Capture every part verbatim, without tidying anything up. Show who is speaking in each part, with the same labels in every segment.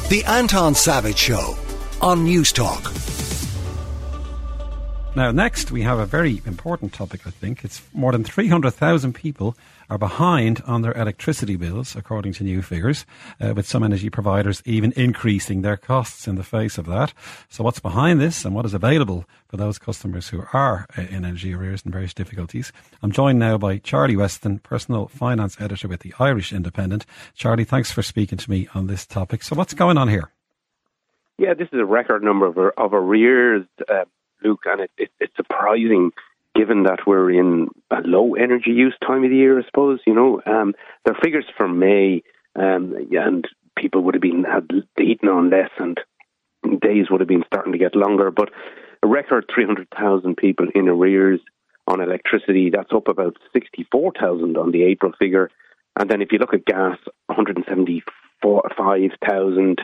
Speaker 1: The Anton Savage Show on News Talk.
Speaker 2: Now, next we have a very important topic, I think. It's more than three hundred thousand people are behind on their electricity bills, according to new figures, uh, with some energy providers even increasing their costs in the face of that. So what's behind this and what is available for those customers who are uh, in energy arrears and various difficulties? I'm joined now by Charlie Weston, Personal Finance Editor with the Irish Independent. Charlie, thanks for speaking to me on this topic. So what's going on here?
Speaker 3: Yeah, this is a record number of, of arrears, uh, Luke, and it, it, it's surprising given that we're in a low energy use time of the year, I suppose. You know, um, there are figures for May, um, and people would have been had the heating on less, and days would have been starting to get longer. But a record three hundred thousand people in arrears on electricity. That's up about sixty-four thousand on the April figure. And then if you look at gas, one hundred seventy-five thousand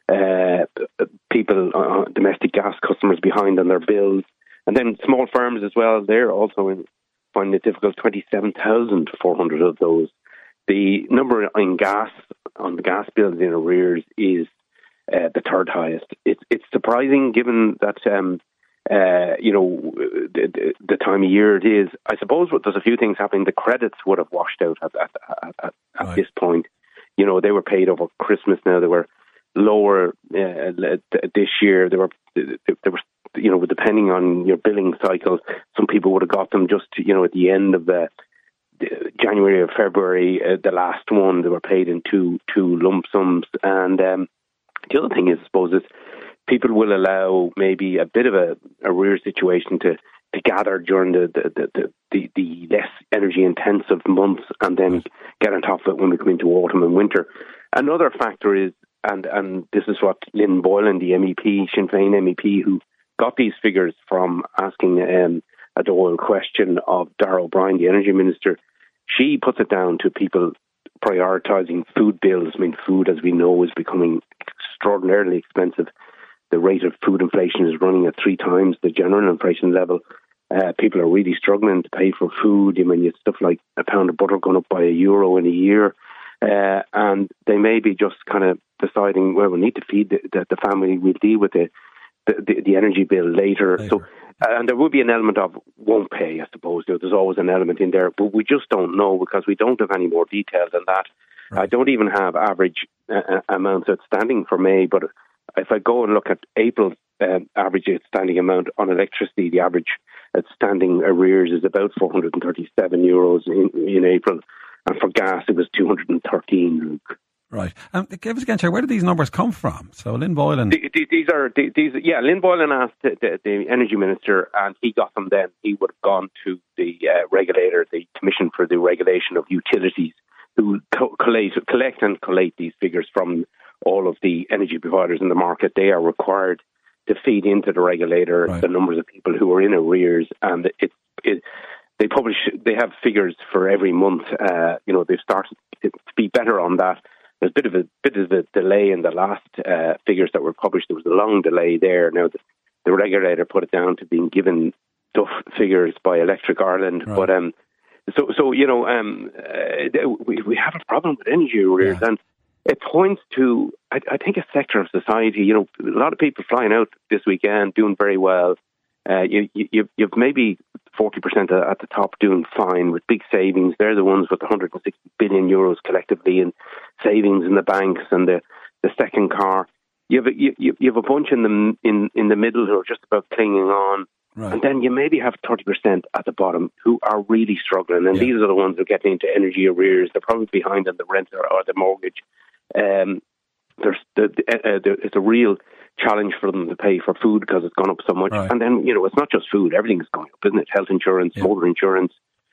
Speaker 3: uh, people, uh, domestic gas customers behind on their bills. And then small firms as well, they're also in, finding it difficult, twenty-seven thousand four hundred of those. The number in gas, on the gas bills in arrears, is uh, the third highest. It's it's surprising given that, um, uh, you know, the, the time of year it is. I suppose there's a few things happening. The credits would have washed out at, at, at, at, at right. this point. You know, they were paid over Christmas now. They were lower uh, this year. They were, they were, you know, depending on your billing cycle, some people would have got them just, you know, at the end of the, the January or February. Uh, the last one, they were paid in two two lump sums. And um, the other thing is, I suppose, is people will allow maybe a bit of a arrear situation to, to gather during the the, the, the the less energy intensive months, and then get on top of it when we come into autumn and winter. Another factor is, and and this is what Lynn Boylan, the M E P, Sinn Féin M E P, who got these figures from asking um, a Dáil question of Darragh O'Brien, the Energy Minister, she puts it down to people prioritising food bills. I mean, food, as we know, is becoming extraordinarily expensive. The rate of food inflation is running at three times the general inflation level. Uh, people are really struggling to pay for food. I mean, you have stuff like a pound of butter going up by a euro in a year. Uh, and they may be just kind of deciding, well, we need to feed the, the, the family. We'll deal with the, the, the energy bill later. later. So, uh, and there will be an element of won't pay, I suppose. You know, there's always an element in there. But we just don't know because we don't have any more detail than that. Right. I don't even have average uh, amounts outstanding for May. But if I go and look at April's uh, average outstanding amount on electricity, the average outstanding arrears is about four hundred thirty-seven euros in, in April. And for gas, it was two hundred thirteen, Luke.
Speaker 2: Right. Um, give us again, Chair, where do these numbers come from? So Lynn Boylan...
Speaker 3: The, the, these are, the, these, yeah, Lynn Boylan asked the, the, the Energy Minister, and he got them then. He would have gone to the uh, regulator, the Commission for the Regulation of Utilities, who co- collate, collect and collate these figures from all of the energy providers in the market. They are required to feed into the regulator right. the numbers of people who are in arrears, and it, it they publish, they have figures for every month. Uh, you know, they've started to be better on that. There's a bit of a bit of a delay in the last uh, figures that were published. There was a long delay there. Now the, the regulator put it down to being given tough figures by Electric Ireland. Right. But um, so so you know um, uh, we we have a problem with energy arrears, yeah. and it points to I, I think a sector of society. You know, a lot of people flying out this weekend doing very well. Uh, you, you, you've maybe forty percent at the top doing fine with big savings. They're the ones with one hundred sixty billion euros collectively in savings in the banks and the, the second car. You have, a, you, you have a bunch in the, in, in the middle who are just about clinging on. Right. And then you maybe have thirty percent at the bottom who are really struggling. And yeah. these are the ones who are getting into energy arrears. They're probably behind on the rent or, or the mortgage. Um, there's the, uh, the, it's a real challenge for them to pay for food because it's gone up so much. Right. And then, you know, it's not just food. Everything's going up, isn't it? Health insurance, yeah. motor insurance,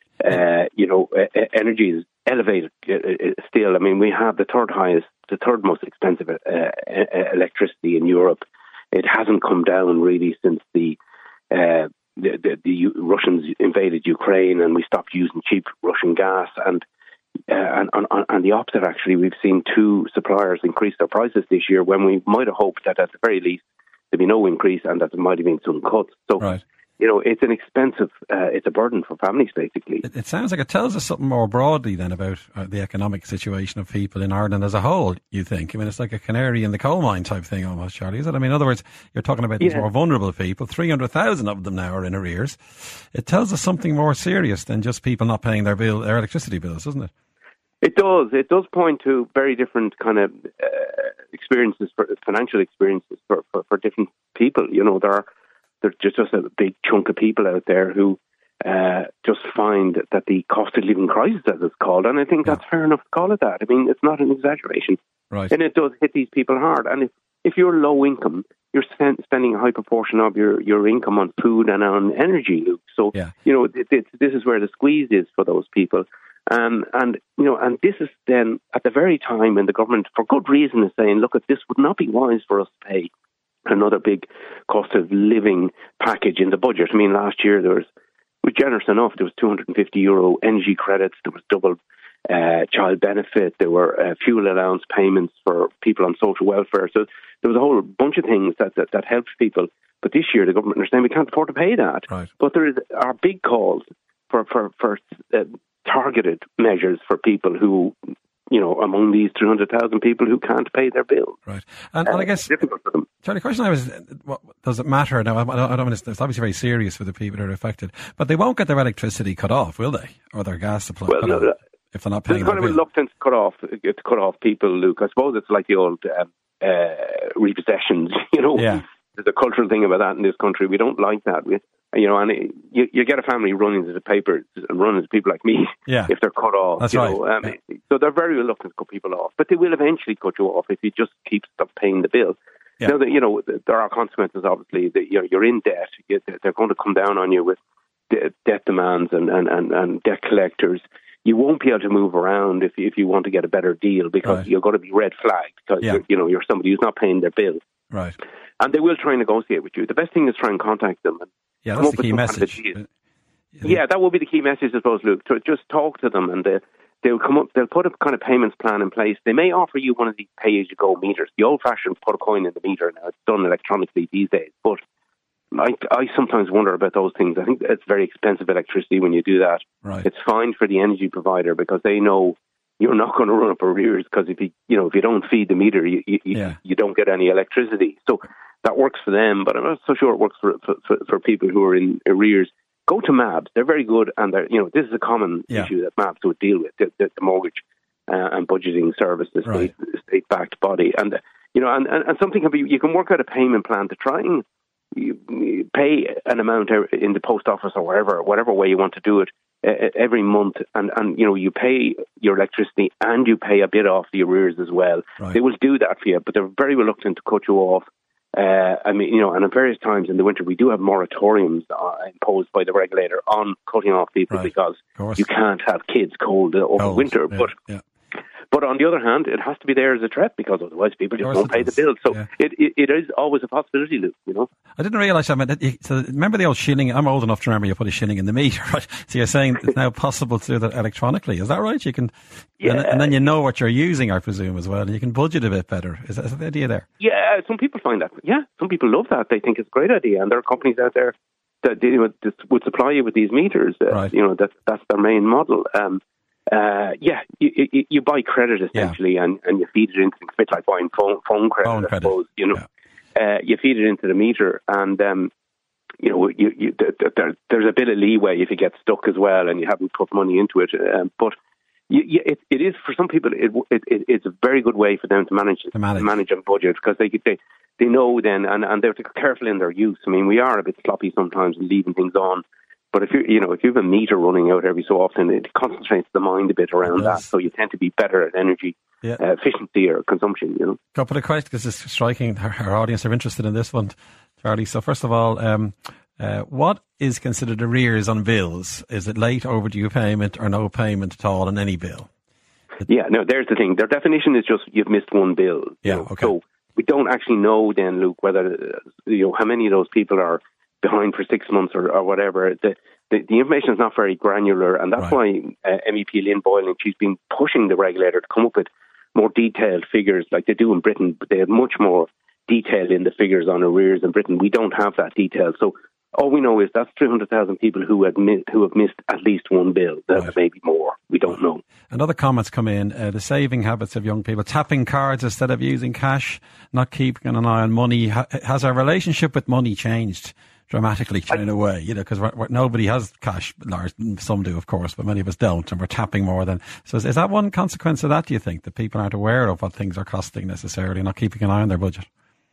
Speaker 3: uh, you know, uh, energy is elevated uh, still. I mean, we have the third highest, the third most expensive uh, uh, electricity in Europe. It hasn't come down really since the, uh, the, the, the Russians invaded Ukraine and we stopped using cheap Russian gas. And Uh, and, and, and the opposite, actually, we've seen two suppliers increase their prices this year when we might have hoped that at the very least there'd be no increase and that there might have been some cuts. So,
Speaker 2: right.
Speaker 3: You know, it's an expensive, uh, it's a burden for families, basically.
Speaker 2: It, it sounds like it tells us something more broadly than about uh, the economic situation of people in Ireland as a whole, you think? I mean, it's like a canary in the coal mine type thing almost, Charlie, is it? I mean, in other words, you're talking about these
Speaker 3: yeah.
Speaker 2: more vulnerable people. three hundred thousand of them now are in arrears. It tells us something more serious than just people not paying their bill, their electricity bills, doesn't it?
Speaker 3: It does. It does point to very different kind of uh, experiences, for financial experiences for, for, for different people. You know, there are there's just, just a big chunk of people out there who uh, just find that the cost of living crisis, as it's called, and I think yeah. that's fair enough to call it that. I mean, it's not an exaggeration.
Speaker 2: Right.
Speaker 3: And it does hit these people hard. And if, if you're low income, you're spend, spending a high proportion of your, your income on food and on energy, Luke. So,
Speaker 2: yeah.
Speaker 3: you know, it, it, this is where the squeeze is for those people. Um, and, you know, and this is then at the very time when the government, for good reason, is saying, look, this would not be wise for us to pay another big cost of living package in the budget. I mean, last year there was, it was generous enough. There was two hundred fifty euro energy credits. There was double uh, child benefit. There were uh, fuel allowance payments for people on social welfare. So there was a whole bunch of things that, that, that helped people. But this year the government are saying we can't afford to pay that.
Speaker 2: Right.
Speaker 3: But there is, are big calls for, for, for uh, targeted measures for people who, you know, among these three hundred thousand people who can't pay their bills.
Speaker 2: Right. And, and I guess,
Speaker 3: uh, difficult for them.
Speaker 2: Charlie, the question I was, what, does it matter? Now, I don't, I don't mean, it's, it's obviously very serious for the people who are affected, but they won't get their electricity cut off, will they? Or their gas supply
Speaker 3: well,
Speaker 2: cut
Speaker 3: no,
Speaker 2: off,
Speaker 3: no,
Speaker 2: if they're not paying
Speaker 3: their
Speaker 2: their
Speaker 3: bill.
Speaker 2: bill.
Speaker 3: There's kind of reluctance to cut off, to cut off people, Luke. I suppose it's like the old um, uh, repossessions, you know.
Speaker 2: Yeah.
Speaker 3: There's a cultural thing about that in this country. We don't like that. We, you know, and it, you, you get a family running to the paper and running to people like me
Speaker 2: yeah.
Speaker 3: if they're cut off.
Speaker 2: That's
Speaker 3: you
Speaker 2: right.
Speaker 3: know, um,
Speaker 2: yeah.
Speaker 3: So they're very reluctant to cut people off, but they will eventually cut you off if you just keep stop paying the bill.
Speaker 2: Yeah.
Speaker 3: Now, that, you know, there are consequences, obviously. That you're, you're in debt. They're going to come down on you with debt demands and, and, and, and debt collectors. You won't be able to move around if you, if you want to get a better deal because
Speaker 2: right.
Speaker 3: you're going to be red flagged because
Speaker 2: yeah.
Speaker 3: you're, you know, you're somebody who's not paying their bill.
Speaker 2: Right.
Speaker 3: And they will try and negotiate with you. The best thing is try and contact them. And
Speaker 2: yeah,
Speaker 3: come
Speaker 2: that's
Speaker 3: up
Speaker 2: the key
Speaker 3: with
Speaker 2: message.
Speaker 3: Kind of yeah, that will be the key message, I suppose, Luke. To just talk to them and they, they'll come up, they'll put a kind of payments plan in place. They may offer you one of these pay-as-you-go meters. The old-fashioned put a coin in the meter now. It's done electronically these days. But I, I sometimes wonder about those things. I think it's very expensive electricity when you do that.
Speaker 2: Right.
Speaker 3: It's fine for the energy provider because they know you're not going to run up arrears because if you, you know, if you don't feed the meter, you, you,
Speaker 2: yeah.
Speaker 3: you don't get any electricity. So that works for them, but I'm not so sure it works for, for, for people who are in arrears. Go to M A B S. They're very good, and they're, you know, this is a common
Speaker 2: yeah.
Speaker 3: issue that M A B S would deal with, the, the, the mortgage uh, and budgeting service, the
Speaker 2: right.
Speaker 3: state, state-backed body. And, uh, you know, and, and, and something can be, you can work out a payment plan to try and you, you pay an amount in the post office or wherever, whatever way you want to do it, uh, every month. And, and, you know, you pay your electricity and you pay a bit off the arrears as well.
Speaker 2: Right.
Speaker 3: They will do that for you, but they're very reluctant to cut you off. Uh, I mean, you know, and at various times in the winter, we do have moratoriums uh, imposed by the regulator on cutting off people
Speaker 2: right.
Speaker 3: because you can't have kids cold uh, over
Speaker 2: cold.
Speaker 3: winter.
Speaker 2: Yeah.
Speaker 3: But
Speaker 2: yeah.
Speaker 3: but on the other hand, it has to be there as a threat because otherwise people just won't pay the bill. So
Speaker 2: yeah.
Speaker 3: it, it it is always a possibility, Luke, you know.
Speaker 2: I didn't realise, I mean, that you, so remember the old shilling? I'm old enough to remember you put a shilling in the meter, right? So you're saying it's now possible to do that electronically. Is that right? You can,
Speaker 3: yeah.
Speaker 2: and, and then you know what you're using, I presume, as well, and you can budget a bit better. Is that, is that the idea there?
Speaker 3: Yeah, some people find that. Yeah, some people love that. They think it's a great idea, and there are companies out there that you know, that would supply you with these meters. Uh,
Speaker 2: right.
Speaker 3: You know, that that's their main model. Um, uh, yeah, you, you, you buy credit essentially, yeah. and, and you feed it into it's a bit like buying phone phone credit.
Speaker 2: Phone
Speaker 3: I
Speaker 2: credit.
Speaker 3: suppose, you know.
Speaker 2: Yeah.
Speaker 3: Uh, you feed it into the meter, and um, you know you, you, there, there's a bit of leeway if you get stuck as well, and you haven't put money into it. Um, but you, you, it, it is for some people. It, it, it's a very good way for them to manage
Speaker 2: to manage,
Speaker 3: to manage and budget because they they they know then, and, and they're careful in their use. I mean, we are a bit sloppy sometimes in leaving things on. But if you you know if you have a meter running out every so often, it concentrates the mind a bit around that. So you tend to be better at energy yeah. uh, efficiency or consumption. You know.
Speaker 2: A couple of questions because it's striking. Our, our audience are interested in this one, Charlie. So first of all, um, uh, what is considered arrears on bills? Is it late overdue payment or no payment at all on any bill?
Speaker 3: Yeah, no. There's the thing. Their definition is just you've missed one bill.
Speaker 2: Yeah.
Speaker 3: You know?
Speaker 2: Okay.
Speaker 3: So we don't actually know then, Luke, whether you know how many of those people are behind for six months or, or whatever. The, the the information is not very granular, and that's
Speaker 2: right.
Speaker 3: why uh, M E P Lynn Boylan, she's been pushing the regulator to come up with more detailed figures like they do in Britain, but they have much more detail in the figures on arrears in Britain. We don't have that detail. So All we know is that's three hundred thousand people who have, mi- who have missed at least one bill. There
Speaker 2: right.
Speaker 3: may be more. We don't know.
Speaker 2: And other comments come in, uh, the saving habits of young people, tapping cards instead of using cash, not keeping an eye on money. Ha- has our relationship with money changed dramatically in a way? You know, because nobody has cash. Large, some do, of course, but many of us don't, and we're tapping more than. So is, is that one consequence of that, do you think, that people aren't aware of what things are costing necessarily, not keeping an eye on their budget?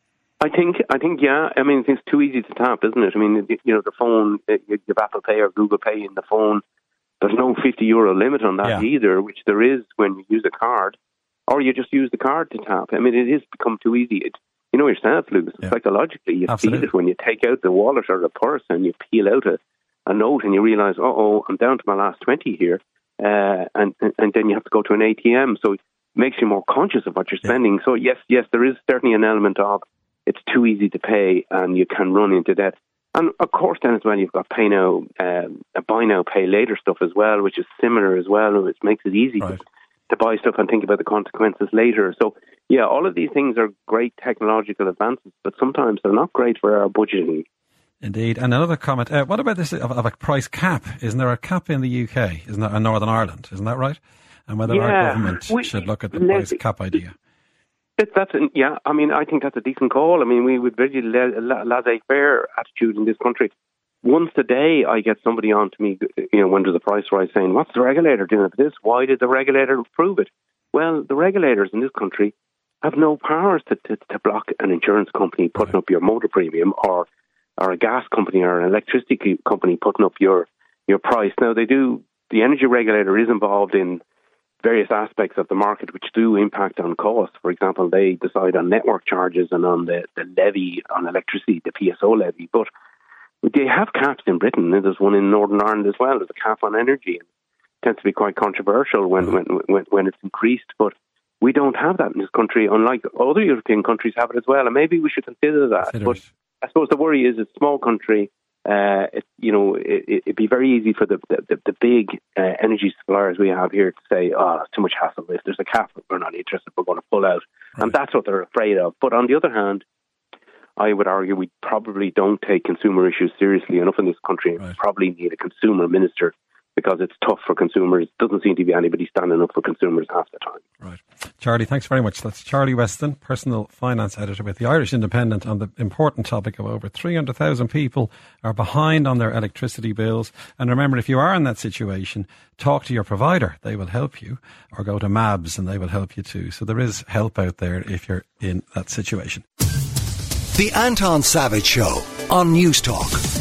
Speaker 3: I think, I think, yeah. I mean, it's too easy to tap, isn't it? I mean, you know, the phone, you have Apple Pay or Google Pay in the phone. There's no fifty euro limit on that yeah. either, which there is when you use a card, or you just use the card to tap. I mean, it has become too easy. It, you know yourself, Lewis, yeah. psychologically, you Absolutely. feel it when you take out the wallet or the purse and you peel out a, a note and you realise, uh-oh, I'm down to my last twenty here, uh, and, and then you have to go to an A T M. So it makes you more conscious of what you're spending. Yeah. So yes, yes, there is certainly an element of it's too easy to pay and you can run into debt. And of course then as well you've got pay now, um, a buy now, pay later stuff as well, which is similar as well, which makes it easy right. to, to buy stuff and think about the consequences later. So yeah, all of these things are great technological advances, but sometimes they're not great for our budgeting.
Speaker 2: Indeed. And another comment, uh, what about this of, of a price cap? Isn't there a cap in the U K? Isn't that in Northern Ireland? Isn't that right? And whether
Speaker 3: yeah,
Speaker 2: our government we, should look at the price cap idea.
Speaker 3: It, that's an, yeah. I mean, I think that's a decent call. I mean, we would very laissez-faire attitude in this country. Once a day, I get somebody on to me, you know, when there's a price rise, saying, "What's the regulator doing for this? Why did the regulator approve it?" Well, the regulators in this country have no powers to to, to block an insurance company putting right. up your motor premium, or or a gas company or an electricity company putting up your your price. Now, they do. The energy regulator is involved in various aspects of the market which do impact on costs. For example, they decide on network charges and on the, the levy on electricity, the P S O levy. But they have caps in Britain. There's one in Northern Ireland as well. There's a cap on energy. It tends to be quite controversial when, when, when, when it's increased. But we don't have that in this country, unlike other European countries have it as well. And maybe we should consider that. Consider but I suppose the worry is it's a small country. Uh, it, you know, it, it'd be very easy for the the, the big uh, energy suppliers we have here to say, "Oh, it's too much hassle. If there's a cap, we're not interested. We're going to pull out," right. and that's what they're afraid of. But on the other hand, I would argue we probably don't take consumer issues seriously enough in this country. Right. We probably need a consumer minister because it's tough for consumers. Doesn't seem to be anybody standing up for consumers half the time.
Speaker 2: Right. Charlie, thanks very much. That's Charlie Weston, personal finance editor with the Irish Independent, on the important topic of over three hundred thousand people are behind on their electricity bills. And remember, if you are in that situation, talk to your provider. They will help you. Or go to M A B S and they will help you too. So there is help out there if you're in that situation.
Speaker 1: The Anton Savage Show on News Talk.